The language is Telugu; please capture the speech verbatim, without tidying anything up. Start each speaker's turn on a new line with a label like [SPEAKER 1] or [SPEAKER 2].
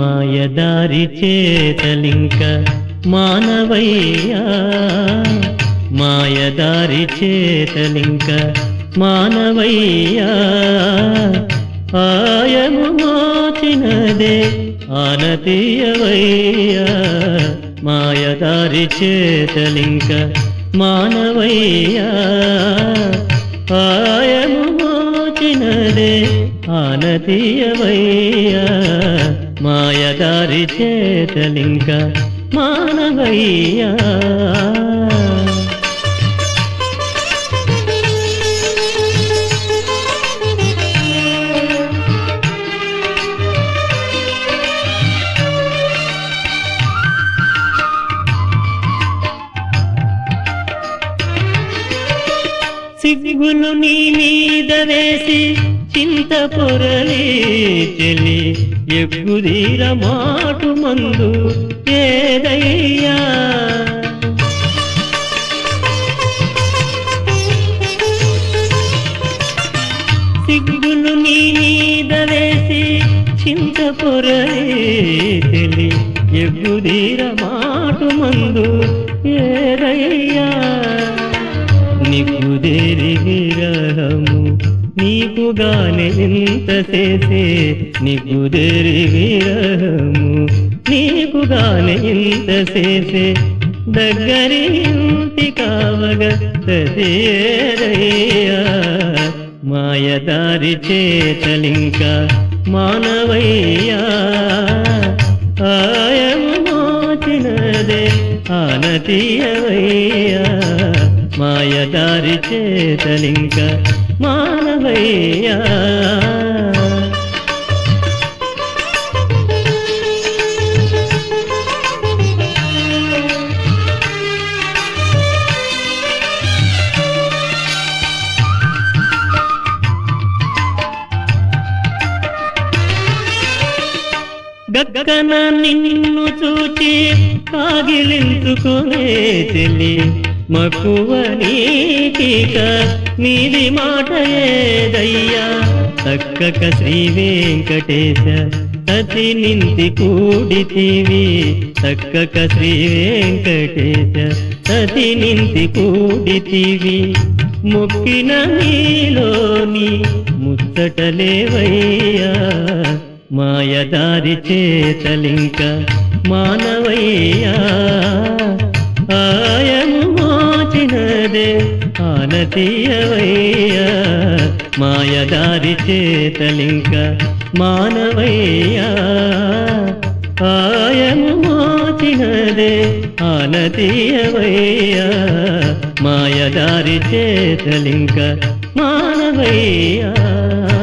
[SPEAKER 1] మాయదారి చేతలింక మానవయ్యా మాయదారి చేతలింక మానవయ్యా ఆయము మోచినదే ఆనతీయవయ్యా మాయదారి చేతలింక మానవయ్యా ఆయము మోచినదే ఆనతీయవయ్యా మాయదారి చేతలింక మానవయ్యా సిగ్గులు నీ మీద వేసి చింత పొరలే చెలి ఎగ్గుదీర మాటు మందు ఏదయ్యా సిగ్గులు నీ మీద వేసి చింత పొరలే చెలి ఎగ్గుదీర మాటు మందు ఏదయ్యా నీకుదేరి విరహము నీకుగానే ఇంత చేసే నీకుదేరి విరహము నీకుగానే ఇంత చేసే దగ్గరి ఇంటి కావగ తదేరయ్యా మాయదారి చేతలింక మానవయ్యా ఆయము మోచినదే ఆనతీయవయ్యా మాయదారి చేతలింక మానవయ్యా గగ్గన నిన్ను చూచి కాగిలించుకునే చెలి మక్కువ నీకిక మీది మాట ఏదయ్యా తక్కక శ్రీ వెంకటేశ సతి నింతి కూడితివి తక్కక శ్రీ వెంకటేశ సతి నింతి కూడితివి మొక్కిన నీలోని ముచ్చటలేవయ్యా మాయదారి చేతలింక మానవయ్యా ఆయము మోచినదే ఆనతీయవయ్యా మాయదారి చేతలింక మానవయ్యా ఆయము మోచినదే ఆనతీయవయ్యా మాయదారి చేతలింక మానవయ్యా